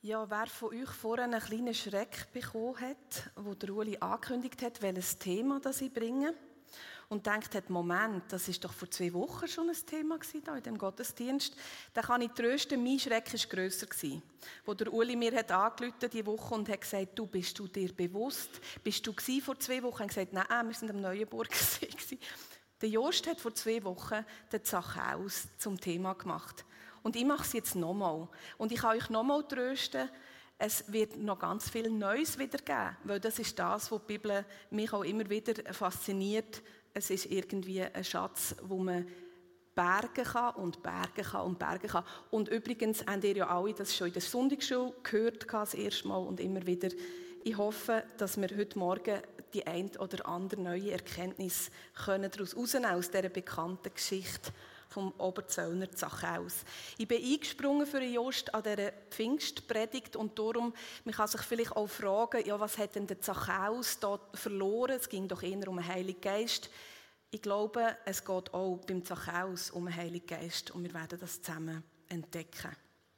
Ja, wer von euch vorhin einen kleinen Schreck bekommen hat, wo der Uli angekündigt hat, welches Thema das ich bringe, und denkt hat, Moment, das ist doch vor 2 Wochen schon ein Thema gewesen, da in dem Gottesdienst, dann kann ich trösten, mein Schreck war grösser gewesen. Wo der Uli mir hat angerufen diese Woche und hat gesagt, bist du dir bewusst, bist du vor 2 Wochen? Ich habe gesagt, nein, wir sind am Neuenburg gewesen. Der Jost hat vor 2 Wochen die Zachäus zum Thema gemacht. Und ich mache es jetzt nochmal. Und ich kann euch nochmal trösten, es wird noch ganz viel Neues wieder geben. Weil das ist das, was die Bibel mich auch immer wieder fasziniert. Es ist irgendwie ein Schatz, wo man bergen kann und bergen kann und bergen kann. Und übrigens habt ihr ja alle das schon in der Sonntagsschule gehört, das erste Mal und immer wieder. Ich hoffe, dass wir heute Morgen die ein oder andere neue Erkenntnis daraus herausnehmen aus dieser bekannten Geschichte vom Oberzöllner Zachäus. Ich bin eingesprungen für Jost an dieser Pfingstpredigt und darum, man kann sich vielleicht auch fragen, ja, was hat denn der Zachäus da verloren? Es ging doch eher um den Heiligen Geist. Ich glaube, es geht auch beim Zachäus um den Heiligen Geist und wir werden das zusammen entdecken.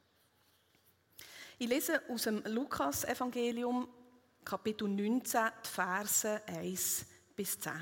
Ich lese aus dem Lukas-Evangelium, Kapitel 19, die Verse 1 bis 10.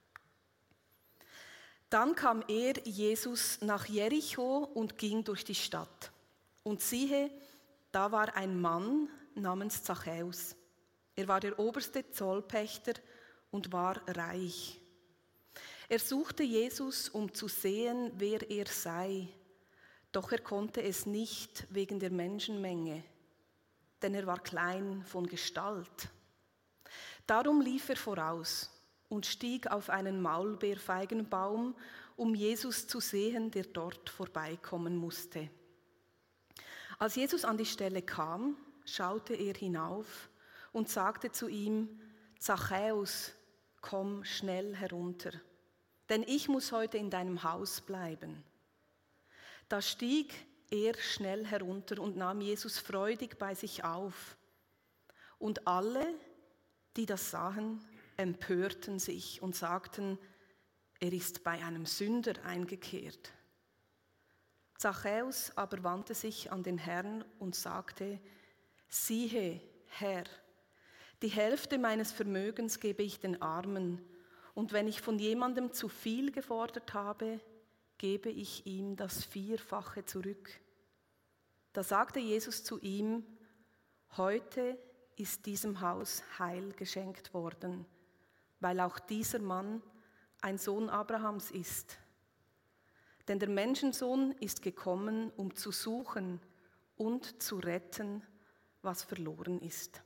Dann kam Jesus, nach Jericho und ging durch die Stadt. Und siehe, da war ein Mann namens Zachäus. Er war der oberste Zollpächter und war reich. Er suchte Jesus, um zu sehen, wer er sei. Doch er konnte es nicht wegen der Menschenmenge, denn er war klein von Gestalt. Darum lief er voraus und stieg auf einen Maulbeerfeigenbaum, um Jesus zu sehen, der dort vorbeikommen musste. Als Jesus an die Stelle kam, schaute er hinauf und sagte zu ihm, Zachäus, komm schnell herunter, denn ich muss heute in deinem Haus bleiben. Da stieg er schnell herunter und nahm Jesus freudig bei sich auf. Und alle, die das sahen, empörten sich und sagten, er ist bei einem Sünder eingekehrt. Zachäus aber wandte sich an den Herrn und sagte, siehe, Herr, die Hälfte meines Vermögens gebe ich den Armen, und wenn ich von jemandem zu viel gefordert habe, gebe ich ihm das 4-fache zurück. Da sagte Jesus zu ihm, heute ist diesem Haus Heil geschenkt worden, weil auch dieser Mann ein Sohn Abrahams ist. Denn der Menschensohn ist gekommen, um zu suchen und zu retten, was verloren ist.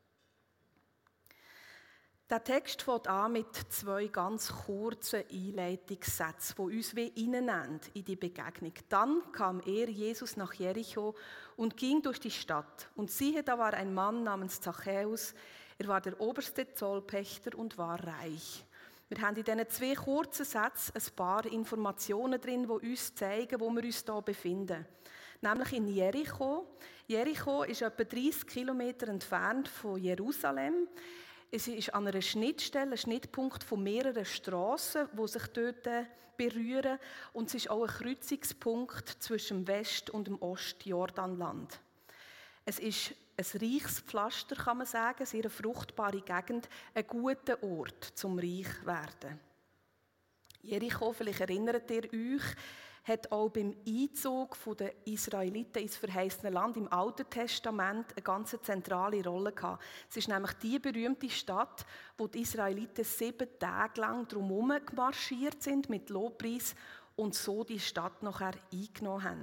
Der Text fängt an mit 2 ganz kurzen Einleitungssätzen, die uns wie reinnehmen in die Begegnung. Dann kam Jesus, nach Jericho und ging durch die Stadt. Und siehe, da war ein Mann namens Zachäus. Er war der oberste Zollpächter und war reich. Wir haben in diesen 2 kurzen Sätzen ein paar Informationen drin, die uns zeigen, wo wir uns hier befinden. Nämlich in Jericho. Jericho ist etwa 30 Kilometer entfernt von Jerusalem. Es ist an einer Schnittstelle, ein Schnittpunkt von mehreren Strassen, die sich dort berühren. Und es ist auch ein Kreuzungspunkt zwischen dem West- und dem Ostjordanland. Es ist ein reiches Pflaster, kann man sagen, eine sehr fruchtbare Gegend, ein guter Ort zum reich werden. Jericho, vielleicht erinnert ihr euch, hat auch beim Einzug der Israeliten ins verheißene Land im Alten Testament eine ganz zentrale Rolle gehabt. Es ist nämlich die berühmte Stadt, wo die Israeliten 7 Tage lang drumherum gemarschiert sind mit Lobpreis und so die Stadt nachher eingenommen haben.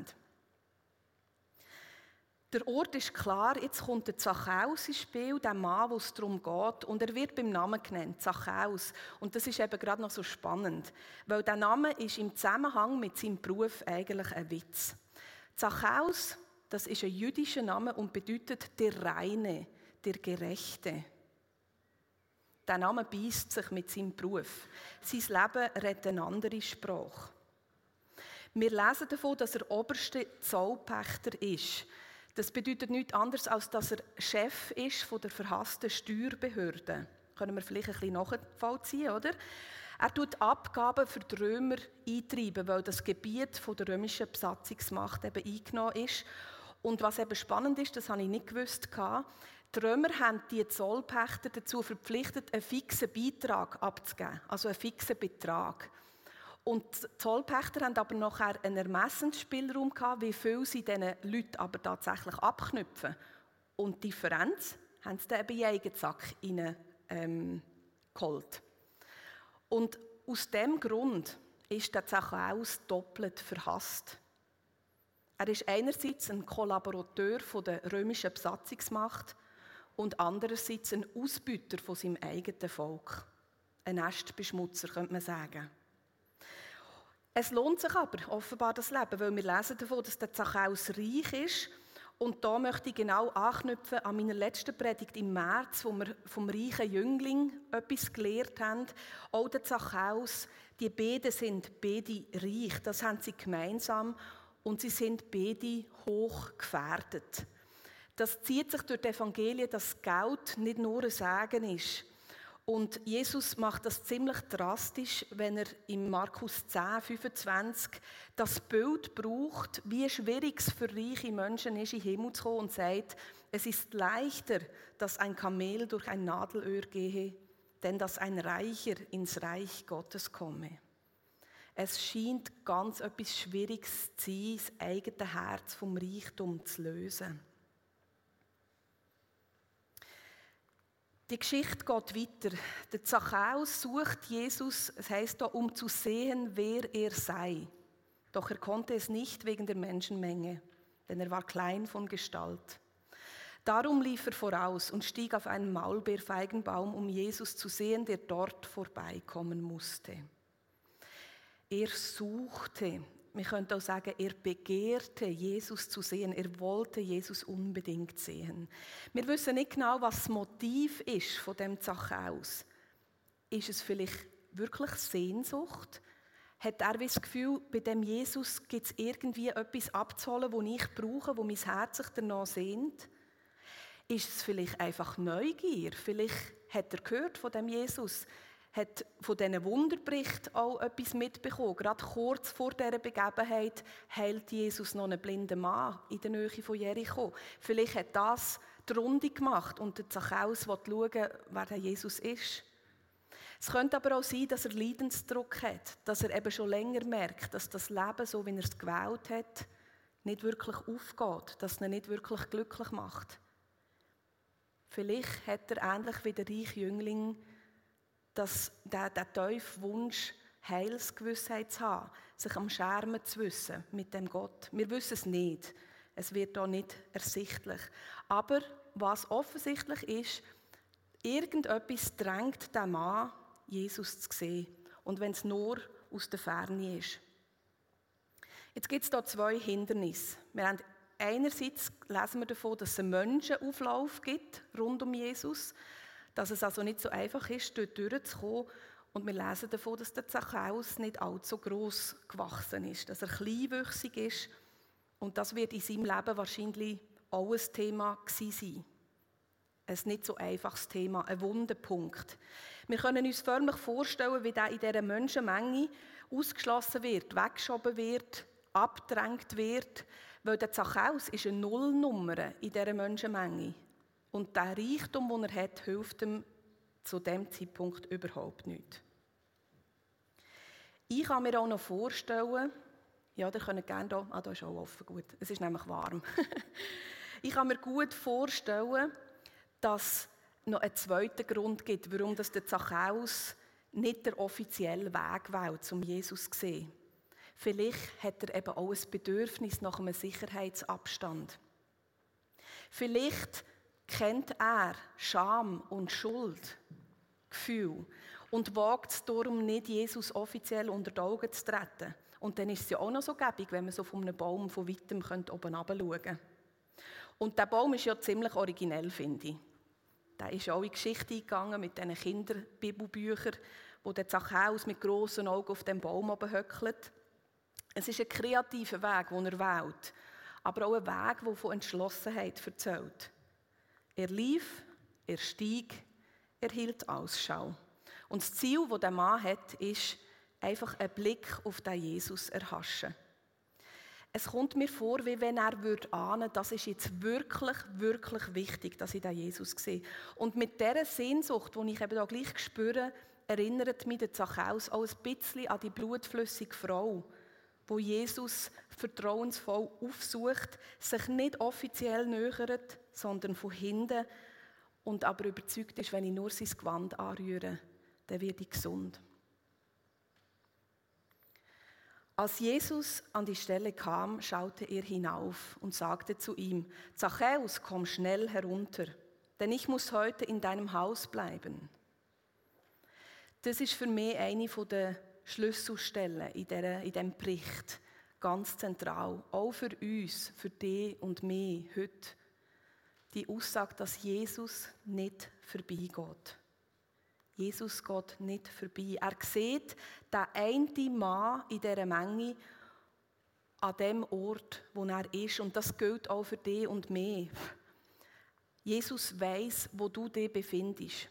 Der Ort ist klar, jetzt kommt der Zachäus ins Spiel, der Mann, wo es darum geht, und er wird beim Namen genannt, Zachäus. Und das ist eben gerade noch so spannend, weil der Name ist im Zusammenhang mit seinem Beruf eigentlich ein Witz. Zachäus, das ist ein jüdischer Name und bedeutet der Reine, der Gerechte. Der Name beißt sich mit seinem Beruf. Sein Leben redet eine andere Sprache. Wir lesen davon, dass er oberste Zollpächter ist. Das bedeutet nichts anderes, als dass er Chef ist von der verhassten Steuerbehörde. Können wir vielleicht ein bisschen nachvollziehen, oder? Er tut Abgaben für die Römer eintreiben, weil das Gebiet von der römischen Besatzungsmacht eben eingenommen ist. Und was eben spannend ist, das habe ich nicht gewusst, die Römer haben die Zollpächter dazu verpflichtet, einen fixen Beitrag abzugeben, also einen fixen Betrag. Und die Zollpächter haben aber nachher einen Ermessensspielraum gehabt, wie viel sie diesen Leuten aber tatsächlich abknüpfen. Und die Differenz haben sie dann eben in den eigenen Sack geholt. Und aus diesem Grund ist der Zachäus doppelt verhasst. Er ist einerseits ein Kollaborateur der römischen Besatzungsmacht und andererseits ein Ausbeuter von seinem eigenen Volk. Ein Nestbeschmutzer, könnte man sagen. Es lohnt sich aber offenbar das Leben, weil wir lesen davon, dass der Zachäus reich ist. Und da möchte ich genau anknüpfen an meiner letzten Predigt im März, wo wir vom reichen Jüngling etwas gelernt haben. Auch der Zachäus, die beiden sind beide reich, das haben sie gemeinsam und sie sind beide hoch gefährdet. Das zieht sich durch die Evangelien, dass Geld nicht nur ein Segen ist. Und Jesus macht das ziemlich drastisch, wenn er in Markus 10, 25 das Bild braucht, wie schwierig es für reiche Menschen ist, in den Himmel zu kommen und sagt, es ist leichter, dass ein Kamel durch ein Nadelöhr gehe, denn dass ein Reicher ins Reich Gottes komme. Es scheint ganz etwas Schwieriges zu sein, das eigene Herz vom Reichtum zu lösen. Die Geschichte geht weiter. Der Zachäus sucht Jesus, es heisst da, um zu sehen, wer er sei. Doch er konnte es nicht wegen der Menschenmenge, denn er war klein von Gestalt. Darum lief er voraus und stieg auf einen Maulbeerfeigenbaum, um Jesus zu sehen, der dort vorbeikommen musste. Er suchte, wir könnten auch sagen, er begehrte, Jesus zu sehen. Er wollte Jesus unbedingt sehen. Wir wissen nicht genau, was das Motiv ist von dem Zachäus. Ist es vielleicht wirklich Sehnsucht? Hat er das Gefühl, bei dem Jesus gibt es irgendwie etwas abzuholen, das ich brauche, wo mein Herz sich danach sehnt? Ist es vielleicht einfach Neugier? Vielleicht hat er gehört von dem Jesus, hat von diesen Wunderberichten auch etwas mitbekommen. Gerade kurz vor dieser Begebenheit heilt Jesus noch einen blinden Mann in der Nähe von Jericho. Vielleicht hat das die Runde gemacht und der Zachäus will schauen, wer der Jesus ist. Es könnte aber auch sein, dass er Leidensdruck hat, dass er eben schon länger merkt, dass das Leben, so wie er es gewählt hat, nicht wirklich aufgeht, dass es ihn nicht wirklich glücklich macht. Vielleicht hat er ähnlich wie der reiche Jüngling der tiefe Wunsch, Heilsgewissheit zu haben, sich am Schermen zu wissen mit dem Gott. Wir wissen es nicht. Es wird da nicht ersichtlich. Aber was offensichtlich ist, irgendetwas drängt den Mann, Jesus zu sehen. Und wenn es nur aus der Ferne ist. Jetzt gibt es da zwei Hindernisse. Einerseits lesen wir davon, dass es einen Menschenauflauf gibt rund um Jesus, dass es also nicht so einfach ist, dort durchzukommen. Und wir lesen davon, dass der Zachäus nicht allzu gross gewachsen ist, dass er kleinwüchsig ist. Und das wird in seinem Leben wahrscheinlich auch ein Thema gewesen sein. Ein nicht so einfaches Thema, ein Wundenpunkt. Wir können uns förmlich vorstellen, wie der in dieser Menschenmenge ausgeschlossen wird, weggeschoben wird, abgedrängt wird, weil der Zachäus ist eine Nullnummer in dieser Menschenmenge. Und der Reichtum, den er hat, hilft ihm zu diesem Zeitpunkt überhaupt nicht. Ich kann mir auch noch vorstellen, ja, ihr könnt gerne hier, da ist auch offen, gut, es ist nämlich warm. Ich kann mir gut vorstellen, dass es noch einen zweiten Grund gibt, warum der Zachäus nicht der offizielle Weg wählt, um Jesus zu sehen. Vielleicht hat er eben auch ein Bedürfnis nach einem Sicherheitsabstand. Vielleicht kennt er Scham und Schuldgefühl und wagt es darum nicht, Jesus offiziell unter die Augen zu treten. Und dann ist es ja auch noch so gäbig, wenn man so von einem Baum von weitem oben runterschauen könnte. Und der Baum ist ja ziemlich originell, finde ich. Der ist auch in die Geschichte eingegangen mit diesen Kinderbibelbüchern, wo der Zachäus mit grossen Augen auf dem Baum oben hückelt. Es ist ein kreativer Weg, den er wählt, aber auch ein Weg, der von Entschlossenheit erzählt. Er lief, er stieg, er hielt Ausschau. Und das Ziel, das der Mann hat, ist, einfach einen Blick auf den Jesus erhaschen. Es kommt mir vor, wie wenn er ahnen würde, das ist jetzt wirklich, wirklich wichtig, dass ich den Jesus sehe. Und mit dieser Sehnsucht, die ich eben da gleich spüre, erinnert mich der Zachäus auch ein bisschen an die blutflüssige Frau, wo Jesus vertrauensvoll aufsucht, sich nicht offiziell nähert, sondern von hinten und aber überzeugt ist, wenn ich nur sein Gewand anrühre, dann werde ich gesund. Als Jesus an die Stelle kam, schaute er hinauf und sagte zu ihm: Zachäus, komm schnell herunter, denn ich muss heute in deinem Haus bleiben. Das ist für mich eine der Schlüsselstellen in diesem Bericht, ganz zentral, auch für uns, für dich und mich heute. Die Aussage, dass Jesus nicht vorbeigeht. Jesus geht nicht vorbei. Er sieht den einen Mann in dieser Menge an dem Ort, wo er ist. Und das gilt auch für dich und mich. Jesus weiss, wo du dich befindest.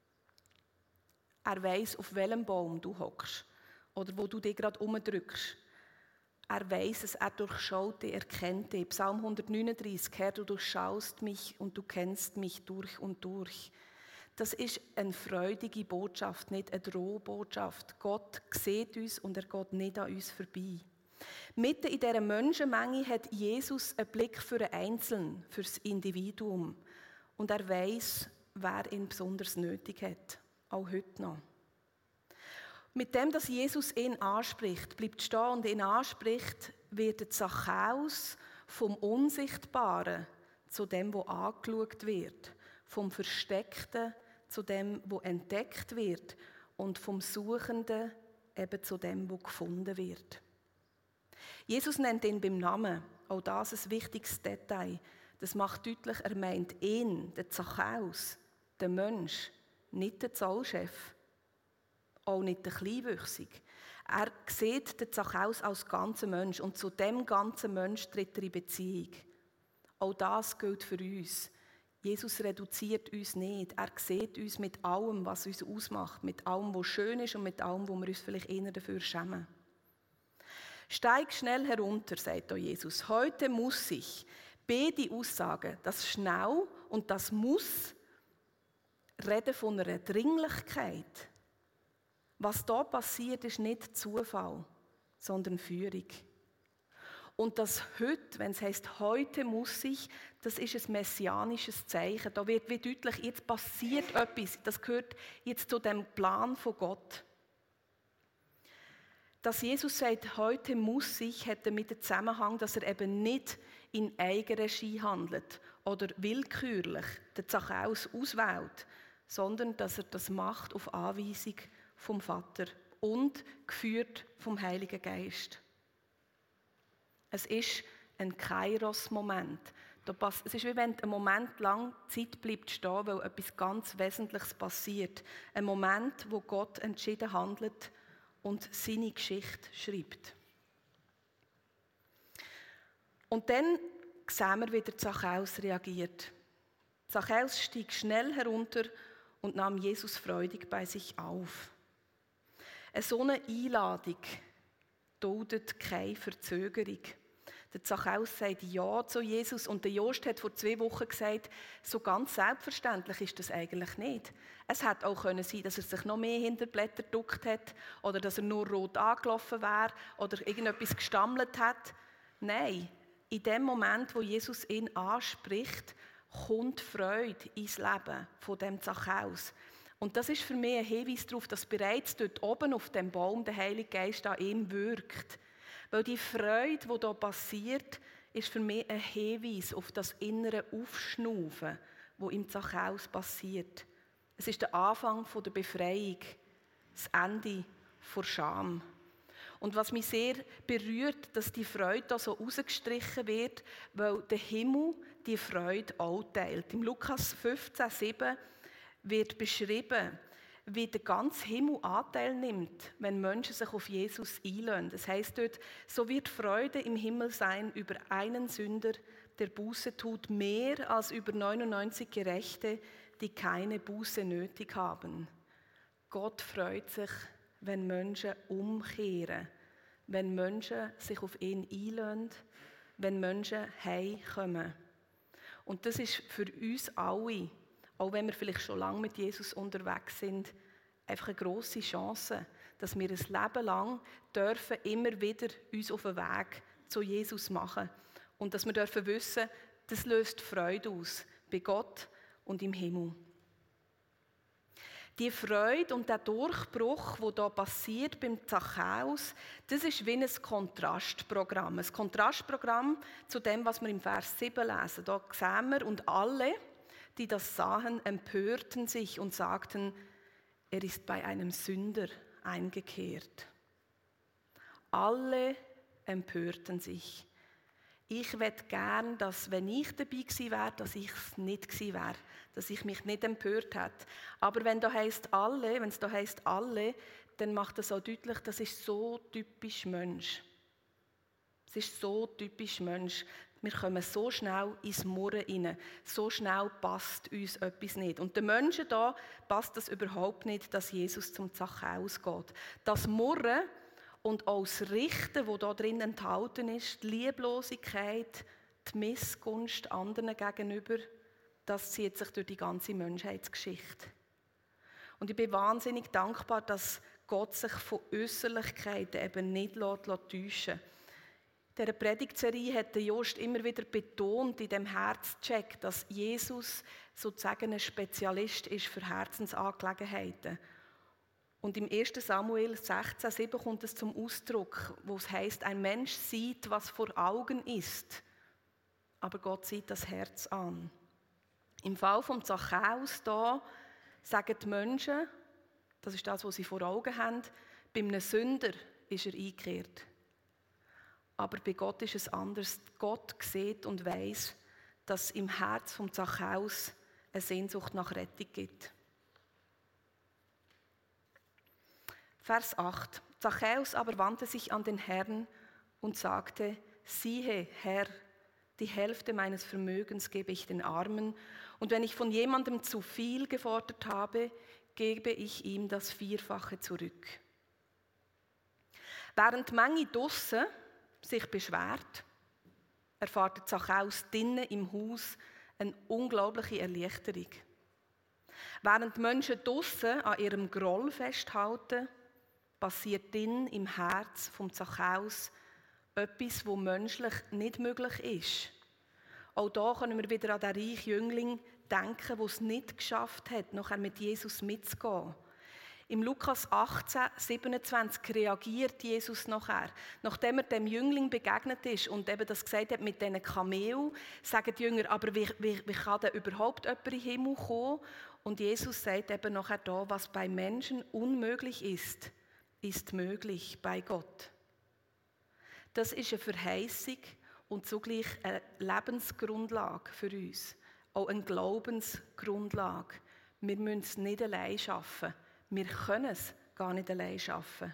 Er weiss, auf welchem Baum du hockst oder wo du dich gerade umdrückst. Er weiss es, er durchschaut dich, er kennt dich. Psalm 139, Herr, du durchschaust mich und du kennst mich durch und durch. Das ist eine freudige Botschaft, nicht eine Drohbotschaft. Gott sieht uns und er geht nicht an uns vorbei. Mitten in dieser Menschenmenge hat Jesus einen Blick für den Einzelnen, für das Individuum. Und er weiss, wer ihn besonders nötig hat, auch heute noch. Mit dem, dass Jesus ihn anspricht, bleibt stehen und ihn anspricht, wird der Zachäus vom Unsichtbaren zu dem, wo angeschaut wird, vom Versteckten zu dem, wo entdeckt wird und vom Suchenden eben zu dem, wo gefunden wird. Jesus nennt ihn beim Namen, auch das ein wichtiges Detail. Das macht deutlich, er meint ihn, den Zachäus, den Mensch, nicht den Zollchef, auch nicht den Kleinwüchsig. Er sieht den Zachäus als ganzen Mensch und zu dem ganzen Mensch tritt er in Beziehung. Auch das gilt für uns. Jesus reduziert uns nicht. Er sieht uns mit allem, was uns ausmacht, mit allem, was schön ist und mit allem, wo wir uns vielleicht eher dafür schämen. Steig schnell herunter, sagt auch Jesus. Heute muss ich. Beide Aussagen, das Schnell und das Muss, reden von einer Dringlichkeit. Was da passiert, ist nicht Zufall, sondern Führung. Und das heute, wenn es heisst, heute muss ich, das ist ein messianisches Zeichen. Da wird wie deutlich, jetzt passiert etwas. Das gehört jetzt zu dem Plan von Gott. Dass Jesus sagt, heute muss ich, hat damit den Zusammenhang, dass er eben nicht in Eigenregie handelt oder willkürlich den Zachäus auswählt, sondern dass er das macht auf Anweisung vom Vater und geführt vom Heiligen Geist. Es ist ein Kairos-Moment. Es ist wie wenn ein Moment lang Zeit bleibt stehen, weil etwas ganz Wesentliches passiert. Ein Moment, wo Gott entschieden handelt und seine Geschichte schreibt. Und dann sehen wir, wie der Zachäus reagiert. Zachäus stieg schnell herunter und nahm Jesus freudig bei sich auf. Eine solche Einladung duldet keine Verzögerung. Der Zachäus sagt Ja zu Jesus und der Jost hat vor 2 Wochen gesagt, so ganz selbstverständlich ist das eigentlich nicht. Es hätte auch sein können, dass er sich noch mehr hinter Blätter geduckt hat oder dass er nur rot angelaufen wäre oder irgendetwas gestammelt hat. Nein, in dem Moment, wo Jesus ihn anspricht, kommt Freude ins Leben von dem Zachäus. Und das ist für mich ein Hinweis darauf, dass bereits dort oben auf dem Baum der Heilige Geist an ihm wirkt. Weil die Freude, die hier passiert, ist für mich ein Hinweis auf das innere Aufschnaufen, das im Zachäus passiert. Es ist der Anfang der Befreiung, das Ende der Scham. Und was mich sehr berührt, dass die Freude da so rausgestrichen wird, weil der Himmel die Freude auch teilt. Im Lukas 15,7 wird beschrieben, wie der ganze Himmel Anteil nimmt, wenn Menschen sich auf Jesus einlassen. Das heisst dort, so wird Freude im Himmel sein über einen Sünder, der Buße tut, mehr als über 99 Gerechte, die keine Buße nötig haben. Gott freut sich, wenn Menschen umkehren wenn Menschen sich auf ihn einlassen, wenn Menschen heimkommen. Und das ist für uns alle, auch wenn wir vielleicht schon lange mit Jesus unterwegs sind, einfach eine grosse Chance, dass wir ein Leben lang dürfen immer wieder uns auf den Weg zu Jesus machen. Und dass wir dürfen wissen, das löst Freude aus bei Gott und im Himmel. Die Freude und der Durchbruch, der hier passiert beim Zachäus, das ist wie ein Kontrastprogramm. Ein Kontrastprogramm zu dem, was wir im Vers 7 lesen. Da sehen wir, und alle, die das sahen, empörten sich und sagten, er ist bei einem Sünder eingekehrt. Alle empörten sich. Ich möchte gern, dass, wenn ich dabei gewesen wäre, dass ich es nicht gewesen wäre, dass ich mich nicht empört hätte. Aber wenn es da heisst alle, dann macht das auch deutlich, das ist so typisch Mensch. Es ist so typisch Mensch. Wir kommen so schnell ins Murren rein. So schnell passt uns etwas nicht. Und den Menschen da passt das überhaupt nicht, dass Jesus zum Zachäus geht. Das Murren und auch das Richten, das da drin enthalten ist, die Lieblosigkeit, die Missgunst anderen gegenüber, das zieht sich durch die ganze Menschheitsgeschichte. Und ich bin wahnsinnig dankbar, dass Gott sich von Äußerlichkeiten eben nicht täuschen lässt. In dieser Predigtserie hat Jost immer wieder betont, in diesem Herzcheck, dass Jesus sozusagen ein Spezialist ist für Herzensangelegenheiten. Und im 1. Samuel 16,7 kommt es zum Ausdruck, wo es heisst, ein Mensch sieht, was vor Augen ist, aber Gott sieht das Herz an. Im Fall von Zachäus da sagen die Menschen, das ist das, was sie vor Augen haben, bei einem Sünder ist er eingekehrt. Aber bei Gott ist es anders. Gott sieht und weiss, dass es im Herz von Zachäus eine Sehnsucht nach Rettung gibt. Vers 8. Zachäus aber wandte sich an den Herrn und sagte, siehe, Herr, die Hälfte meines Vermögens gebe ich den Armen, und wenn ich von jemandem zu viel gefordert habe, gebe ich ihm das Vierfache zurück. Während die Menge draussen sich beschwert, erfährt Zachäus drinnen im Haus eine unglaubliche Erleichterung. Während die Menschen draussen an ihrem Groll festhalten, passiert drinnen im Herz vom Zachäus etwas, was menschlich nicht möglich ist. Auch da können wir wieder an den reichen Jüngling denken, der es nicht geschafft hat, nachher mit Jesus mitzugehen. Im Lukas 18,27 reagiert Jesus nachher. Nachdem er dem Jüngling begegnet ist und eben das gesagt hat mit diesen Kamelen, sagen die Jünger, aber wie kann denn überhaupt jemand in den Himmel kommen? Und Jesus sagt eben nachher da, was bei Menschen unmöglich ist, ist möglich bei Gott. Das ist eine Verheißung und zugleich eine Lebensgrundlage für uns. Auch eine Glaubensgrundlage. Wir müssen es nicht allein schaffen. Wir können es gar nicht allein schaffen.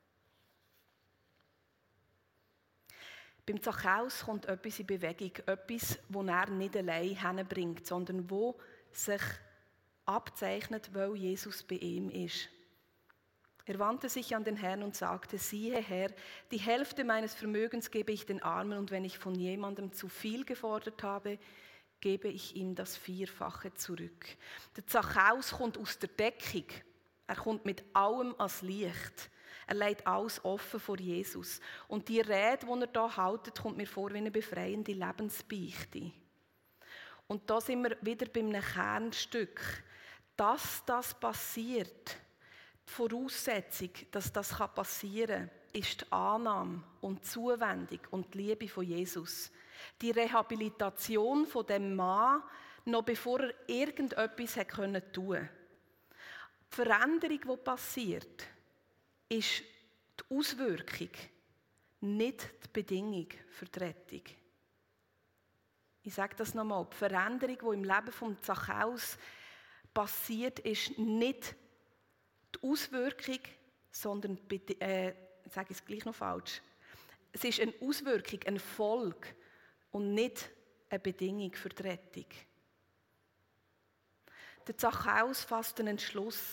Beim Zachäus kommt etwas in Bewegung. Etwas, das er nicht allein hinbringt, sondern wo sich abzeichnet, weil Jesus bei ihm ist. Er wandte sich an den Herrn und sagte, siehe Herr, die Hälfte meines Vermögens gebe ich den Armen, und wenn ich von jemandem zu viel gefordert habe, gebe ich ihm das Vierfache zurück. Der Zachäus kommt aus der Deckung. Er kommt mit allem ans Licht. Er legt alles offen vor Jesus. Und die Rede, die er hier hält, kommt mir vor wie eine befreiende Lebensbeichte. Und da sind wir wieder bei einem Kernstück. Dass das passiert, die Voraussetzung, dass das passieren kann, ist die Annahme und die Zuwendung und die Liebe von Jesus. Die Rehabilitation von dem Mann, noch bevor er irgendetwas tun konnte. Die Veränderung, die passiert, ist die Auswirkung, nicht die Bedingung für die Rettung. Ich sage das nochmal. Die Veränderung, die im Leben von Zachäus passiert, ist nicht die Auswirkung, sondern, sage ich es gleich noch falsch, es ist eine Auswirkung, eine Folge und nicht eine Bedingung für die Rettung. Der Zachäus fasst einen Entschluss.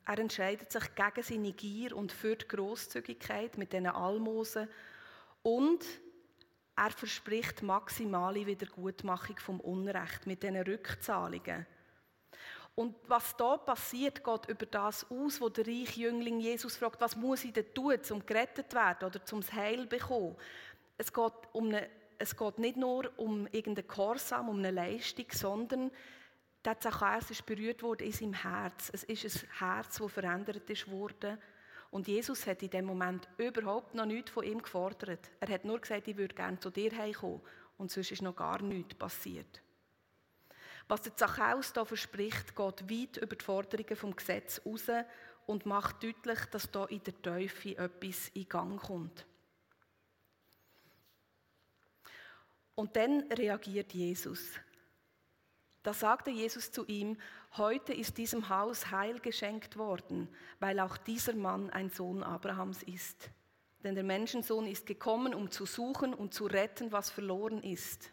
Er entscheidet sich gegen seine Gier und für die Grosszügigkeit mit diesen Almosen. Und er verspricht maximale Wiedergutmachung vom Unrecht mit diesen Rückzahlungen. Und was da passiert, geht über das aus, wo der reiche Jüngling Jesus fragt, was muss ich denn tun, um gerettet zu werden oder um das Heil zu bekommen. Es geht nicht nur um irgendeinen Gehorsam, um eine Leistung, sondern der Zachäus ist berührt worden in seinem Herz. Es ist ein Herz, das verändert ist worden. Und Jesus hat in dem Moment überhaupt noch nichts von ihm gefordert. Er hat nur gesagt, ich würde gerne zu dir heimkommen. Und sonst ist noch gar nichts passiert. Was der Zachäus hier verspricht, geht weit über die Forderungen vom Gesetz raus und macht deutlich, dass hier in der Teufel etwas in Gang kommt. Und dann reagiert Jesus. Da sagte Jesus zu ihm, heute ist diesem Haus Heil geschenkt worden, weil auch dieser Mann ein Sohn Abrahams ist. Denn der Menschensohn ist gekommen, um zu suchen und zu retten, was verloren ist.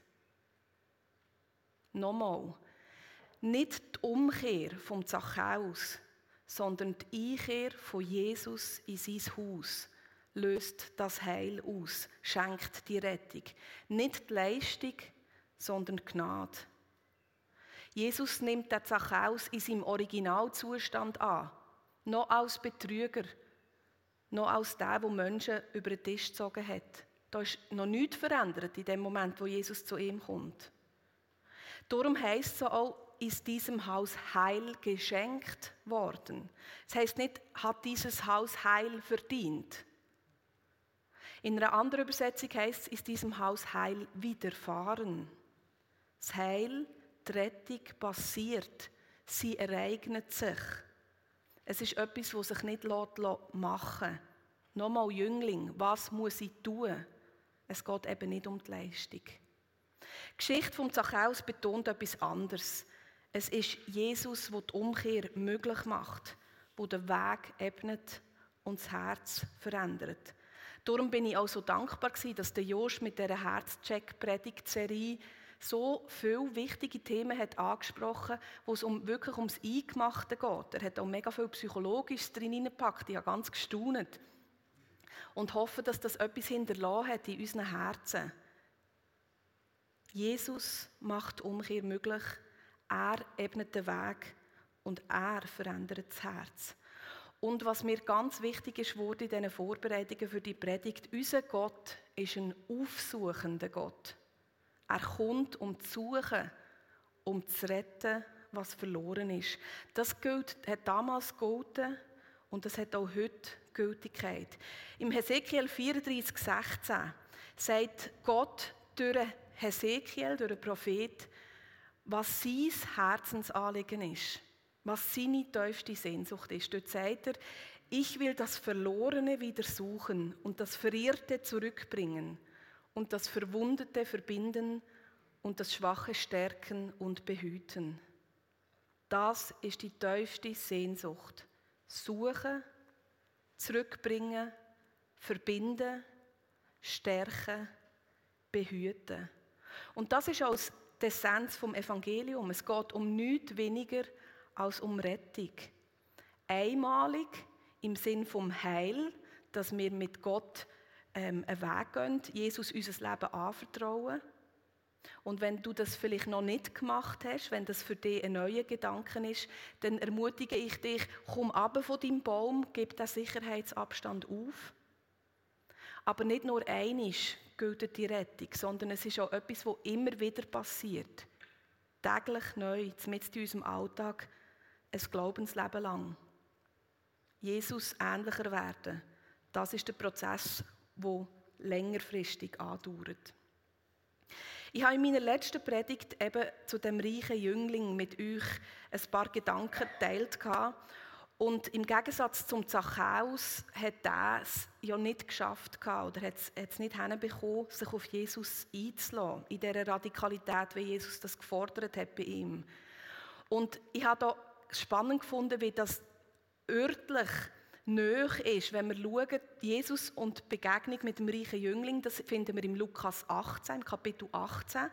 Nochmal, nicht die Umkehr vom Zachäus, sondern die Einkehr von Jesus in sein Haus löst das Heil aus, schenkt die Rettung. Nicht die Leistung, sondern die Gnade. Jesus nimmt den Zachäus in seinem Originalzustand an, noch als Betrüger, noch als der Menschen über den Tisch gezogen hat. Da ist noch nichts verändert in dem Moment, wo Jesus zu ihm kommt. Darum heisst es auch, ist diesem Haus Heil geschenkt worden. Das heisst nicht, hat dieses Haus Heil verdient. In einer anderen Übersetzung heisst es, ist diesem Haus Heil widerfahren. Das Heil, die Rettung passiert. Sie ereignet sich. Es ist etwas, das sich nicht machen lässt. Nochmal Jüngling, was muss ich tun? Es geht eben nicht um die Leistung. Die Geschichte vom Zachäus betont etwas anderes. Es ist Jesus, der die Umkehr möglich macht, der den Weg ebnet und das Herz verändert. Darum bin ich auch so dankbar gewesen, dass der Josch mit dieser Herzcheck-Predigtserie so viele wichtige Themen hat angesprochen, wo es wirklich ums Eingemachte geht. Er hat auch mega viel Psychologisches drin hineingepackt. Ich habe ganz gestaunt. Und hoffe, dass das etwas hinterlassen hat in unseren Herzen. Jesus macht die Umkehr möglich. Er ebnet den Weg und er verändert das Herz. Und was mir ganz wichtig ist, wurde in diesen Vorbereitungen für die Predigt, unser Gott ist ein aufsuchender Gott. Er kommt, um zu suchen, um zu retten, was verloren ist. Das hat damals gegolten und das hat auch heute Gültigkeit. Im Hesekiel 34,16 sagt Gott durch Hesekiel, durch den Prophet, was sein Herzensanliegen ist, was seine tiefste Sehnsucht ist. Dort sagt er, ich will das Verlorene wieder suchen und das Verirrte zurückbringen und das Verwundete verbinden und das Schwache stärken und behüten. Das ist die tiefste Sehnsucht. Suchen, zurückbringen, verbinden, stärken, behüten. Und das ist auch die Essenz vom Evangelium. Es geht um nichts weniger als um Rettung. Einmalig im Sinn vom Heil, dass wir mit Gott einen Weg gehen, Jesus unser Leben anvertrauen. Und wenn du das vielleicht noch nicht gemacht hast, wenn das für dich ein neuer Gedanke ist, dann ermutige ich dich, komm runter von deinem Baum, gib den Sicherheitsabstand auf. Aber nicht nur einmal gilt die Rettung, sondern es ist auch etwas, das immer wieder passiert. Täglich neu, mitten in unserem Alltag, ein Glaubensleben lang. Jesus ähnlicher werden, das ist der Prozess, der längerfristig andauert. Ich habe in meiner letzten Predigt eben zu dem reichen Jüngling mit euch ein paar Gedanken geteilt. Und im Gegensatz zum Zachäus hat er es ja nicht geschafft oder hat es nicht hinbekommen, sich auf Jesus einzulassen, in dieser Radikalität, wie Jesus das gefordert hat bei ihm. Und ich habe da spannend gefunden, wie das örtlich nahe ist, wenn wir schauen, Jesus und die Begegnung mit dem reichen Jüngling, das finden wir im Lukas 18, im Kapitel 18.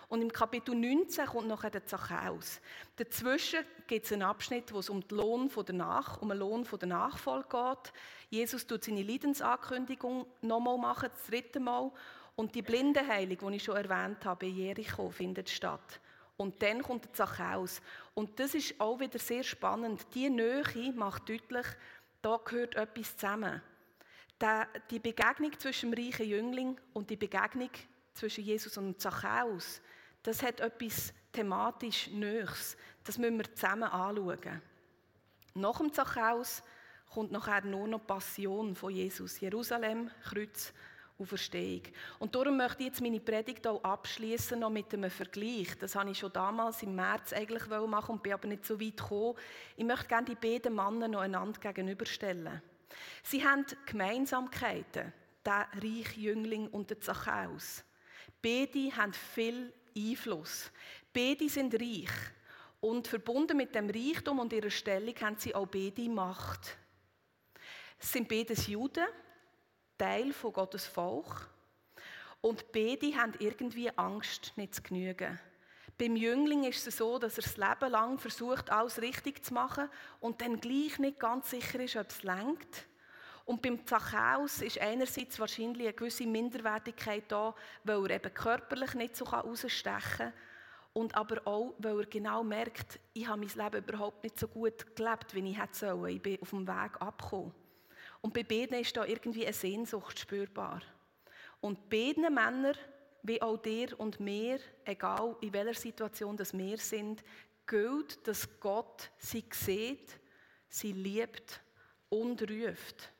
Und im Kapitel 19 kommt nachher der Zachäus. Dazwischen gibt es einen Abschnitt, wo es um den Lohn der Nachfolge geht. Jesus tut seine Leidensankündigung nochmal machen, das 3. Mal. Und die Blindenheilung, die ich schon erwähnt habe, in Jericho, findet statt. Und dann kommt der Zachäus. Und das ist auch wieder sehr spannend. Die Nähe macht deutlich, da gehört etwas zusammen. Die Begegnung zwischen dem reichen Jüngling und die Begegnung zwischen Jesus und Zachäus, das hat etwas thematisch Nächstes. Das müssen wir zusammen anschauen. Nach dem Zachäus kommt nachher nur noch die Passion von Jesus. Jerusalem, Kreuz, Auferstehung. Und darum möchte ich jetzt meine Predigt auch abschließen noch mit einem Vergleich. Das habe ich schon damals im März eigentlich machen und bin aber nicht so weit gekommen. Ich möchte gerne die beiden Männer noch einander gegenüberstellen. Sie haben Gemeinsamkeiten, der reiche Jüngling und der Zachäus. Beide haben viel Einfluss. Beide sind reich. Und verbunden mit dem Reichtum und ihrer Stellung haben sie auch beide Macht. Es sind beides Juden, Teil von Gottes Volk. Und beide haben irgendwie Angst, nicht zu genügen. Beim Jüngling ist es so, dass er das Leben lang versucht, alles richtig zu machen und dann gleich nicht ganz sicher ist, ob es reicht. Und beim Zachäus ist einerseits wahrscheinlich eine gewisse Minderwertigkeit da, weil er eben körperlich nicht so herausstechen kann. Und aber auch, weil er genau merkt, ich habe mein Leben überhaupt nicht so gut gelebt, wie ich hätte sollen. Ich bin auf dem Weg abgekommen. Und bei beiden ist da irgendwie eine Sehnsucht spürbar. Und beiden Männern, wie auch dir und mir, egal in welcher Situation das wir sind, gilt, dass Gott sie sieht, sie liebt und ruft.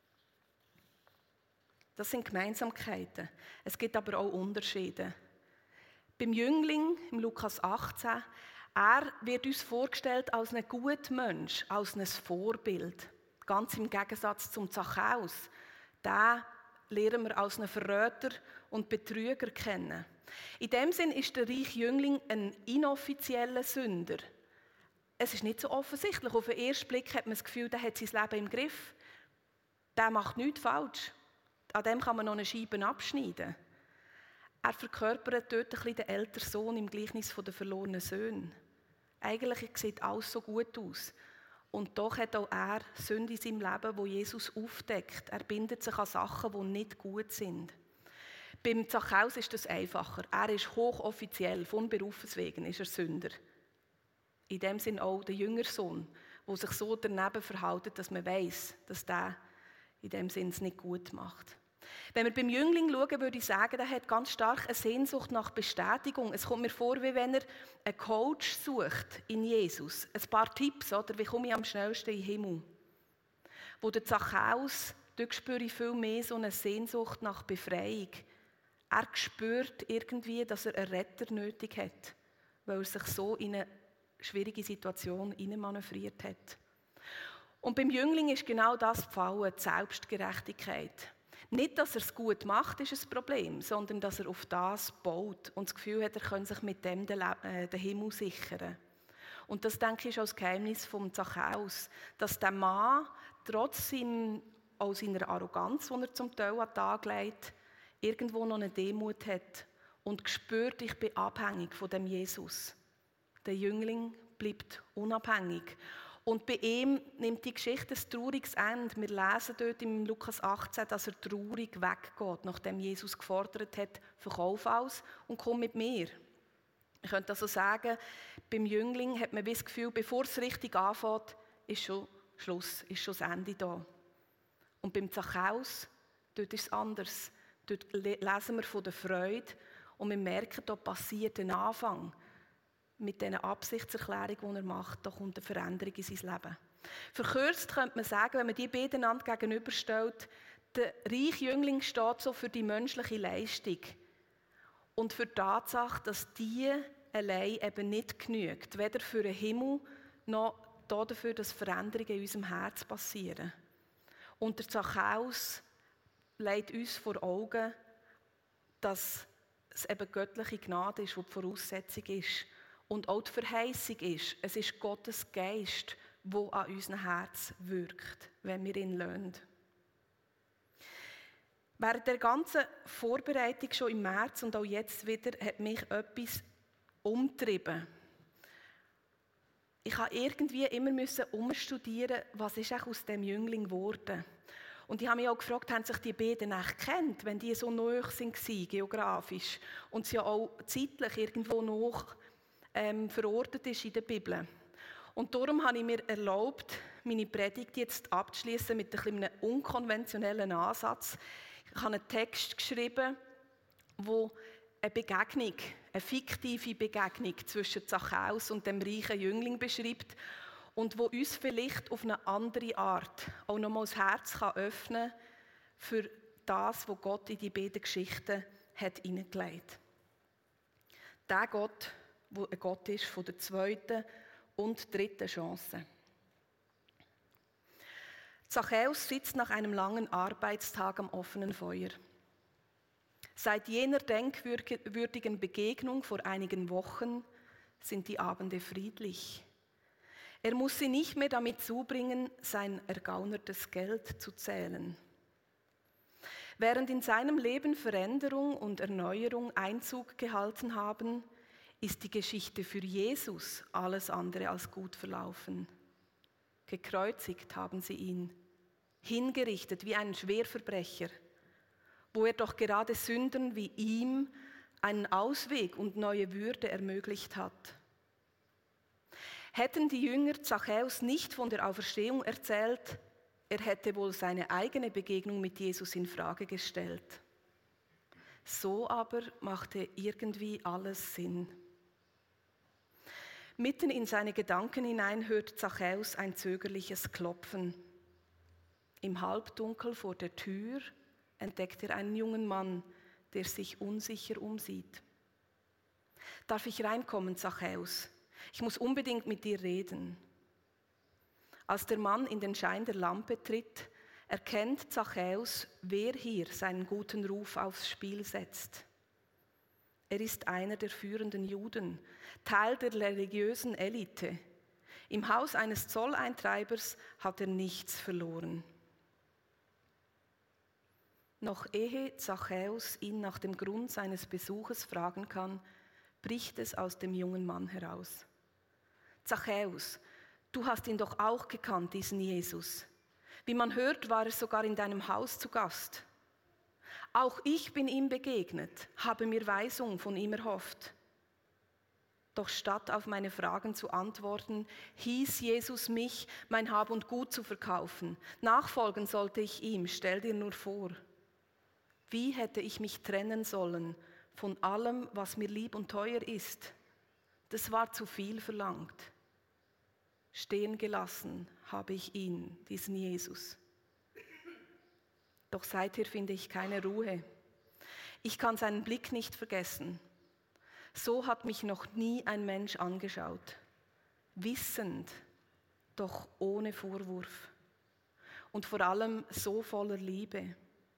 Das sind Gemeinsamkeiten. Es gibt aber auch Unterschiede. Beim Jüngling, im Lukas 18, er wird uns vorgestellt als ein guter Mensch, als ein Vorbild. Ganz im Gegensatz zum Zachäus. Den lernen wir als einen Verräter und Betrüger kennen. In dem Sinn ist der reiche Jüngling ein inoffizieller Sünder. Es ist nicht so offensichtlich. Auf den ersten Blick hat man das Gefühl, der hat sein Leben im Griff. Der macht nichts falsch. An dem kann man noch eine Scheibe abschneiden. Er verkörpert dort ein bisschen den älteren Sohn im Gleichnis der verlorenen Söhne. Eigentlich sieht alles so gut aus. Und doch hat auch er Sünde in seinem Leben, die Jesus aufdeckt. Er bindet sich an Sachen, die nicht gut sind. Beim Zachäus ist das einfacher. Er ist hochoffiziell, von Berufes wegen ist er Sünder. In dem Sinn auch der jüngere Sohn, der sich so daneben verhält, dass man weiss, dass der in dem Sinn es nicht gut macht. Wenn wir beim Jüngling schauen, würde ich sagen, er hat ganz stark eine Sehnsucht nach Bestätigung. Es kommt mir vor, wie wenn er einen Coach sucht in Jesus. Ein paar Tipps, oder? Wie komme ich am schnellsten in den Himmel? Wo der Zachäus, dort spüre ich viel mehr so eine Sehnsucht nach Befreiung. Er spürt irgendwie, dass er einen Retter nötig hat, weil er sich so in eine schwierige Situation hineinmanövriert hat. Und beim Jüngling ist genau das gefallen, die Selbstgerechtigkeit. Nicht, dass er es gut macht, ist ein Problem, sondern dass er auf das baut und das Gefühl hat, er könne sich mit dem den Himmel sichern. Und das, denke ich, ist auch das Geheimnis vom Zachäus, dass der Mann trotz seiner Arroganz, die er zum Teil an den Tag legt, irgendwo noch eine Demut hat und spürt, ich bin abhängig von dem Jesus. Der Jüngling bleibt unabhängig. Und bei ihm nimmt die Geschichte ein trauriges Ende. Wir lesen dort im Lukas 18, dass er traurig weggeht, nachdem Jesus gefordert hat, verkauf alles und komm mit mir. Ich könnte also sagen, beim Jüngling hat man das Gefühl, bevor es richtig anfängt, ist schon Schluss, ist schon das Ende da. Und beim Zachäus, dort ist es anders. Dort lesen wir von der Freude und wir merken, da passiert ein Anfang. Mit diesen Absichtserklärungen, die er macht, da kommt eine Veränderung in sein Leben. Verkürzt könnte man sagen, wenn man die beiden einander gegenüberstellt, der reiche Jüngling steht so für die menschliche Leistung und für die Tatsache, dass die allein eben nicht genügt, weder für den Himmel noch dafür, dass Veränderungen in unserem Herz passieren. Und der Zachäus legt uns vor Augen, dass es eben göttliche Gnade ist, die die Voraussetzung ist. Und auch die Verheißung ist, es ist Gottes Geist, der an unserem Herz wirkt, wenn wir ihn lassen. Während der ganzen Vorbereitung schon im März und auch jetzt wieder hat mich etwas umgetrieben. Ich musste irgendwie immer umstudieren, was ist eigentlich aus dem Jüngling geworden. Und ich habe mich auch gefragt, haben sich die beiden echt gekannt, wenn die so nahe waren, geografisch, und es ja auch zeitlich irgendwo noch verortet ist in der Bibel. Und darum habe ich mir erlaubt, meine Predigt jetzt abzuschließen mit einem unkonventionellen Ansatz. Ich habe einen Text geschrieben, wo eine Begegnung, eine fiktive Begegnung zwischen Zachäus und dem reichen Jüngling beschreibt und wo uns vielleicht auf eine andere Art auch nochmal das Herz öffnen kann für das, was Gott in die beiden Geschichten hat hineingelegt. Der Gott, der ein Gott ist von der zweiten und dritten Chance. Zachäus sitzt nach einem langen Arbeitstag am offenen Feuer. Seit jener denkwürdigen Begegnung vor einigen Wochen sind die Abende friedlich. Er muss sie nicht mehr damit zubringen, sein ergaunertes Geld zu zählen. Während in seinem Leben Veränderung und Erneuerung Einzug gehalten haben, ist die Geschichte für Jesus alles andere als gut verlaufen. Gekreuzigt haben sie ihn, hingerichtet wie einen Schwerverbrecher, wo er doch gerade Sündern wie ihm einen Ausweg und neue Würde ermöglicht hat. Hätten die Jünger Zachäus nicht von der Auferstehung erzählt, er hätte wohl seine eigene Begegnung mit Jesus in Frage gestellt. So aber machte irgendwie alles Sinn. Mitten in seine Gedanken hinein hört Zachäus ein zögerliches Klopfen. Im Halbdunkel vor der Tür entdeckt er einen jungen Mann, der sich unsicher umsieht. Darf ich reinkommen, Zachäus? Ich muss unbedingt mit dir reden. Als der Mann in den Schein der Lampe tritt, erkennt Zachäus, wer hier seinen guten Ruf aufs Spiel setzt. Er ist einer der führenden Juden, Teil der religiösen Elite. Im Haus eines Zolleintreibers hat er nichts verloren. Noch ehe Zachäus ihn nach dem Grund seines Besuches fragen kann, bricht es aus dem jungen Mann heraus. Zachäus, du hast ihn doch auch gekannt, diesen Jesus. Wie man hört, war er sogar in deinem Haus zu Gast. Auch ich bin ihm begegnet, habe mir Weisung von ihm erhofft. Doch statt auf meine Fragen zu antworten, hieß Jesus mich, mein Hab und Gut zu verkaufen. Nachfolgen sollte ich ihm, stell dir nur vor. Wie hätte ich mich trennen sollen von allem, was mir lieb und teuer ist? Das war zu viel verlangt. Stehen gelassen habe ich ihn, diesen Jesus. Doch seither finde ich keine Ruhe. Ich kann seinen Blick nicht vergessen. So hat mich noch nie ein Mensch angeschaut. Wissend, doch ohne Vorwurf. Und vor allem so voller Liebe.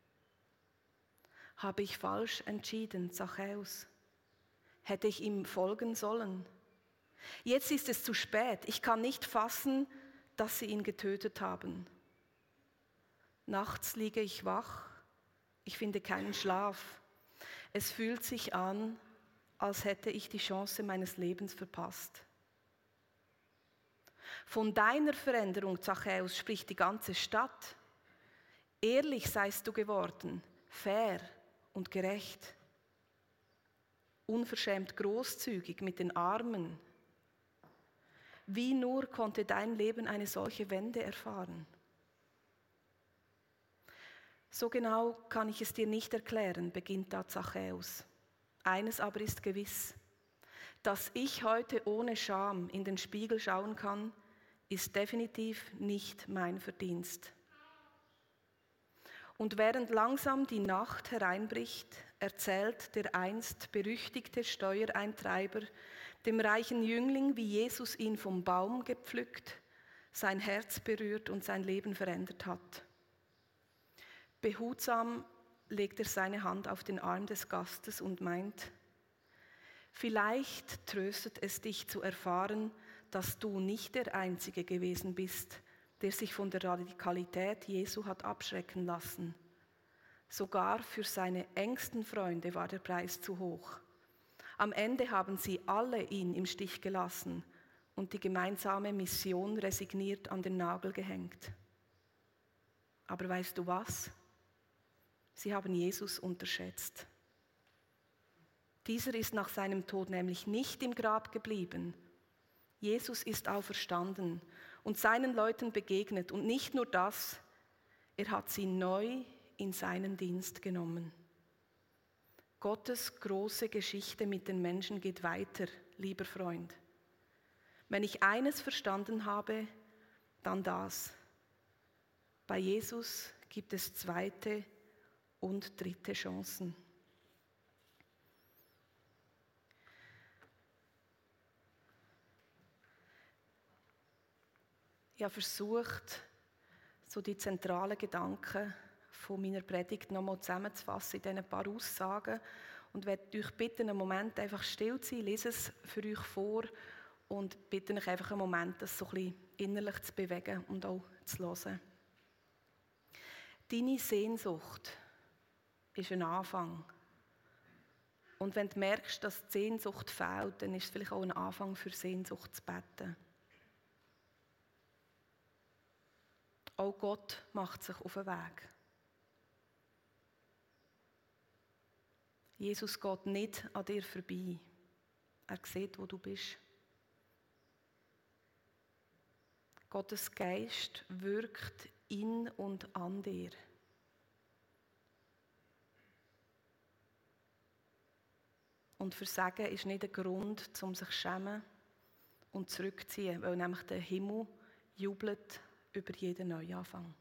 Habe ich falsch entschieden, Zachäus? Hätte ich ihm folgen sollen? Jetzt ist es zu spät. Ich kann nicht fassen, dass sie ihn getötet haben. Nachts liege ich wach. Ich finde keinen Schlaf. Es fühlt sich an, als hätte ich die Chance meines Lebens verpasst. Von deiner Veränderung, Zachäus, spricht die ganze Stadt. Ehrlich seist du geworden, fair und gerecht. Unverschämt großzügig mit den Armen. Wie nur konnte dein Leben eine solche Wende erfahren? So genau kann ich es dir nicht erklären, beginnt da Zachäus. Eines aber ist gewiss, dass ich heute ohne Scham in den Spiegel schauen kann, ist definitiv nicht mein Verdienst. Und während langsam die Nacht hereinbricht, erzählt der einst berüchtigte Steuereintreiber dem reichen Jüngling, wie Jesus ihn vom Baum gepflückt, sein Herz berührt und sein Leben verändert hat. Behutsam legt er seine Hand auf den Arm des Gastes und meint, vielleicht tröstet es dich zu erfahren, dass du nicht der Einzige gewesen bist, der sich von der Radikalität Jesu hat abschrecken lassen. Sogar für seine engsten Freunde war der Preis zu hoch. Am Ende haben sie alle ihn im Stich gelassen und die gemeinsame Mission resigniert an den Nagel gehängt. Aber weißt du was? Sie haben Jesus unterschätzt. Dieser ist nach seinem Tod nämlich nicht im Grab geblieben. Jesus ist auferstanden und seinen Leuten begegnet. Und nicht nur das, er hat sie neu in seinen Dienst genommen. Gottes große Geschichte mit den Menschen geht weiter, lieber Freund. Wenn ich eines verstanden habe, dann das. Bei Jesus gibt es zweite und dritte Chancen. Ich habe versucht, so die zentralen Gedanken von meiner Predigt nochmal zusammenzufassen in diesen paar Aussagen und werde euch bitten, einen Moment einfach still zu sein, lese es für euch vor und bitte euch einfach einen Moment, das so ein bisschen innerlich zu bewegen und auch zu hören. Deine Sehnsucht ist ein Anfang. Und wenn du merkst, dass die Sehnsucht fehlt, dann ist es vielleicht auch ein Anfang für Sehnsucht zu beten. Auch Gott macht sich auf den Weg. Jesus geht nicht an dir vorbei. Er sieht, wo du bist. Gottes Geist wirkt in und an dir. Und Versagen ist nicht ein Grund, um sich zu schämen und zurückzuziehen, weil nämlich der Himmel jubelt über jeden Neuanfang.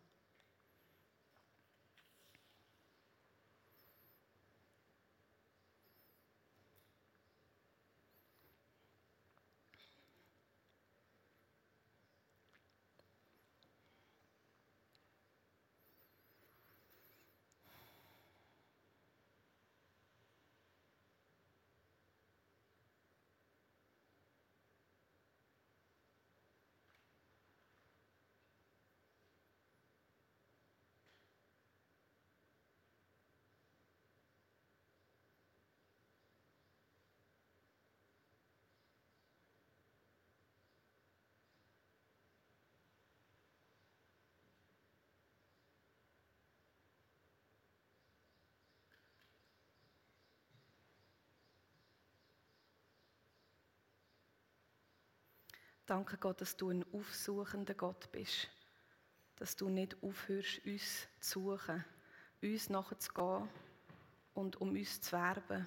Danke Gott, dass du ein aufsuchender Gott bist. Dass du nicht aufhörst, uns zu suchen, uns nachzugehen und um uns zu werben.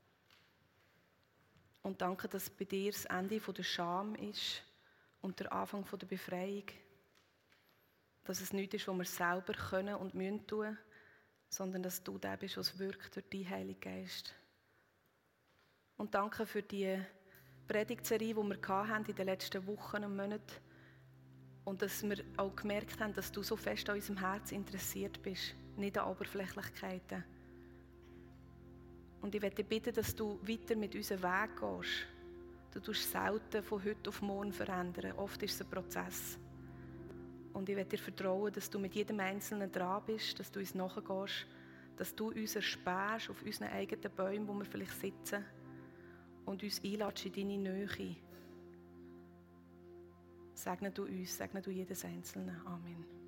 Und danke, dass bei dir das Ende der Scham ist und der Anfang der Befreiung. Dass es nichts ist, was wir selber können und müssen tun, sondern dass du der bist, was wirkt durch deinen Heiligen Geist. Und danke für die Predigtserie, die wir hatten in den letzten Wochen und Monaten. Und dass wir auch gemerkt haben, dass du so fest an unserem Herz interessiert bist, nicht an Oberflächlichkeiten. Und ich möchte dich bitten, dass du weiter mit unserem Weg gehst. Du tust selten von heute auf morgen verändern. Oft ist es ein Prozess. Und ich möchte dir vertrauen, dass du mit jedem Einzelnen dran bist, dass du uns nachgehst, dass du uns erspähst auf unseren eigenen Bäumen, wo wir vielleicht sitzen, und uns einlädst in deine Nähe. Segne du uns, segne du jedes Einzelne. Amen.